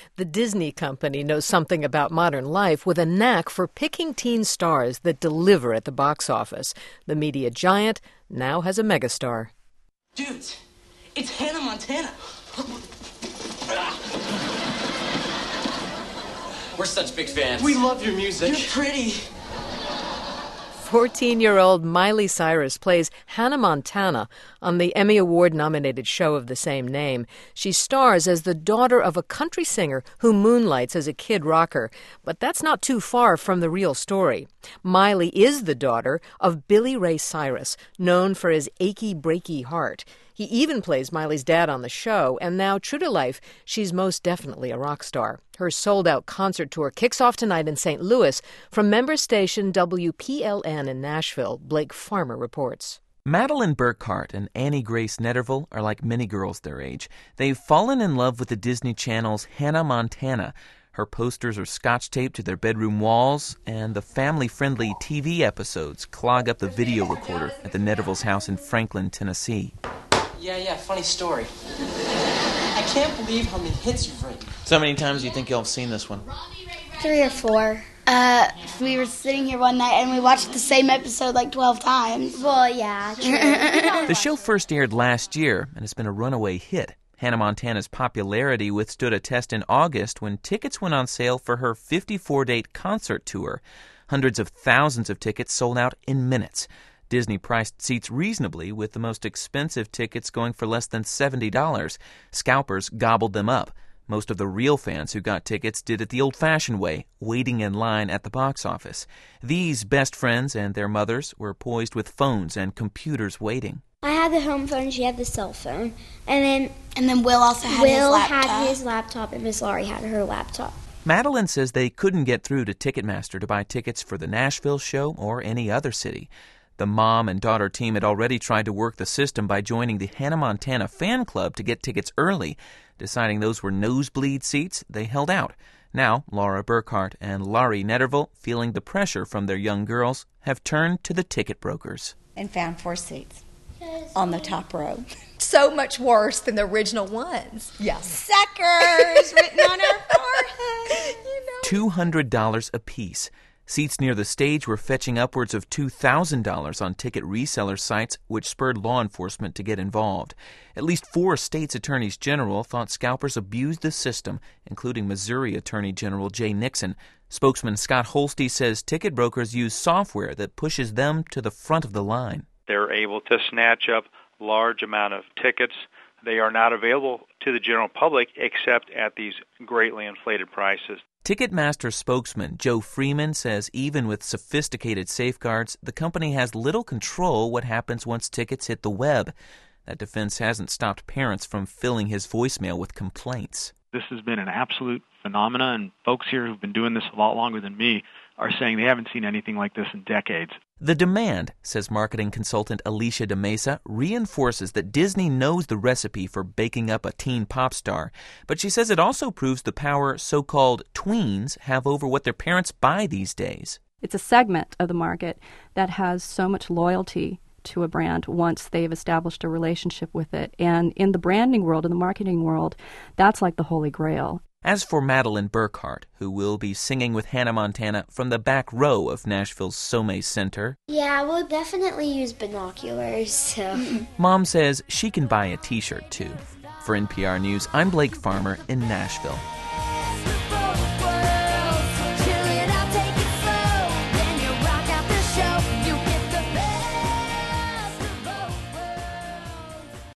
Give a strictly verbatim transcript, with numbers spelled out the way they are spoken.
The Disney company knows something about modern life with a knack for picking teen stars that deliver at the box office. The media giant now has a megastar. Dudes, it's Hannah Montana. We're such big fans. We love your music. You're pretty. fourteen-year-old Miley Cyrus plays Hannah Montana on the Emmy Award-nominated show of the same name. She stars as the daughter of a country singer who moonlights as a kid rocker. But that's not too far from the real story. Miley is the daughter of Billy Ray Cyrus, known for his achy, breaky heart. He even plays Miley's dad on the show, and now, true to life, she's most definitely a rock star. Her sold-out concert tour kicks off tonight in Saint Louis. From member station W P L N in Nashville, Blake Farmer reports. Madeline Burkhart and Annie Grace Netterville are like many girls their age. They've fallen in love with the Disney Channel's Hannah Montana. Her posters are scotch-taped to their bedroom walls, and the family-friendly T V episodes clog up the video recorder at the Netterville's house in Franklin, Tennessee. Yeah, yeah, funny story. I can't believe how many hits you've written. So how many times do you think you'll have seen this one? Three or four. Uh, we were sitting here one night and we watched the same episode like twelve times. Well, yeah, true. The show first aired last year and has been a runaway hit. Hannah Montana's popularity withstood a test in August when tickets went on sale for her fifty-four date concert tour. Hundreds of thousands of tickets sold out in minutes. Disney priced seats reasonably, with the most expensive tickets going for less than seventy dollars. Scalpers gobbled them up. Most of the real fans who got tickets did it the old-fashioned way, waiting in line at the box office. These best friends and their mothers were poised with phones and computers waiting. I had the home phone, she had the cell phone, and then and then Will also had Will his laptop. had his laptop, and Miss Laurie had her laptop. Madeline says they couldn't get through to Ticketmaster to buy tickets for the Nashville show or any other city. The mom and daughter team had already tried to work the system by joining the Hannah Montana fan club to get tickets early. Deciding those were nosebleed seats, they held out. Now, Laura Burkhart and Laurie Netterville, feeling the pressure from their young girls, have turned to the ticket brokers. And found four seats on the top row. So much worse than the original ones. Yeah. Suckers written on our forehead. You know. two hundred dollars apiece. Seats near the stage were fetching upwards of two thousand dollars on ticket reseller sites, which spurred law enforcement to get involved. At least four states' attorneys general thought scalpers abused the system, including Missouri Attorney General Jay Nixon. Spokesman Scott Holste says ticket brokers use software that pushes them to the front of the line. They're able to snatch up large amount of tickets. They are not available to the general public except at these greatly inflated prices. Ticketmaster spokesman Joe Freeman says even with sophisticated safeguards, the company has little control what happens once tickets hit the web. That defense hasn't stopped parents from filling his voicemail with complaints. This has been an absolute phenomena, and folks here who've been doing this a lot longer than me are saying they haven't seen anything like this in decades. The demand, says marketing consultant Alicia De Mesa, reinforces that Disney knows the recipe for baking up a teen pop star. But she says it also proves the power so-called tweens have over what their parents buy these days. It's a segment of the market that has so much loyalty to a brand once they've established a relationship with it. And in the branding world, in the marketing world, that's like the Holy Grail. As for Madeline Burkhart, who will be singing with Hannah Montana from the back row of Nashville's Somé Center, yeah, we'll definitely use binoculars, so... Mom says she can buy a t-shirt, too. For N P R News, I'm Blake Farmer in Nashville.